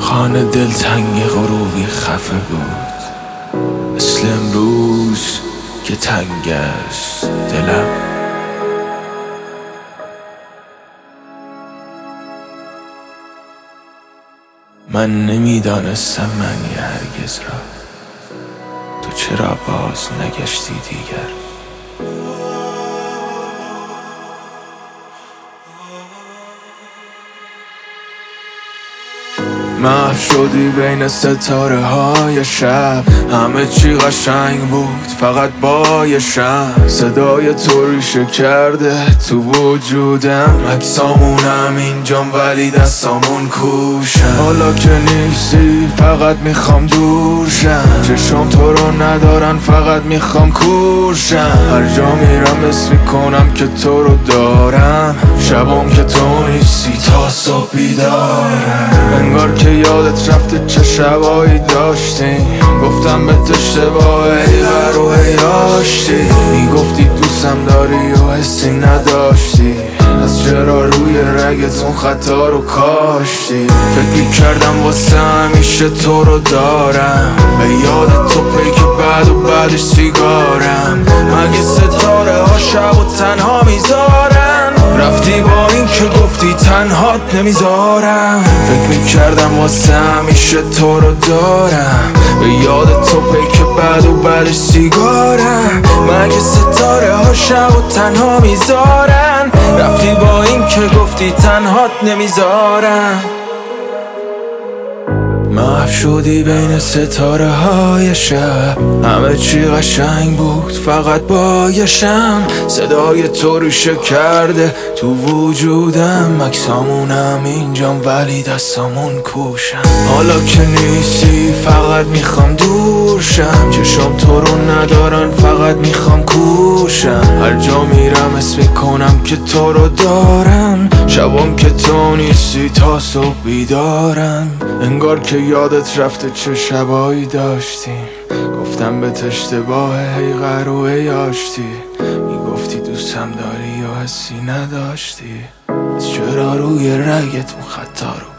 خانه دلتنگ غروبی خفه بود، مثل امروز که تنگ است دلم. من نمیدانستم معنی هرگز را، تو چرا باز نگشتی دیگر؟ محو شدی بین ستاره های شب، همه چی قشنگ بود فقط با یه شم. صدای تو ریشه کرده تو وجودم، عکسامونم اینجام ولی دستامون کوشم. حالا که نیستی فقط میخوام دور شم، چشم تو رو ندارن فقط میخوام کورشم. هر جا میرم اسم میکنم که تو رو دارم، شبام که تو نیستی تا صبح بیدارم. انگار که یادت رفته چه شبایی داشتیم، گفتم به اشتباه ای و هی آشتی. میگفتی دوستم داری و حسی نداشتی، از چرا روی رگت اون خطا رو کاشتی؟ فکر کردم واسه همیشه تو رو دارم، به یاد تو پیک بعد و بعدش سیگارم. مگه ستاره ها شب و تنها میذارن؟ رفتی با این که گفتی تنهات نمیذارم. فکر میکردم واسه همیشه تو رو دارم، به یاد تو پیک بعد و بعدش سیگارم. مگه ستاره ها شب و تنها میذارن؟ رفتی با این که گفتی تنهات نمیذارم. محو شدی بین ستاره های شب، همه چی قشنگ بود فقط با یه شم. صدای تو ریشه کرده تو وجودم، عکسامونم اینجام ولی دستامون کوشم. حالا که نیستی فقط میخوام دور شم، چشم تو رو ندارن فقط میخوام کوشم. هر جا میرم اسم میکنم که تو رو دارم، شبام که تو نیستی تا صبح بیدارم. انگار که یادت رفته چه شبایی داشتیم، گفتم به اشتباه هی قروه یاشتی. میگفتی دوستم داری و حسی نداشتی، از چرا روی رگت اون خطا رو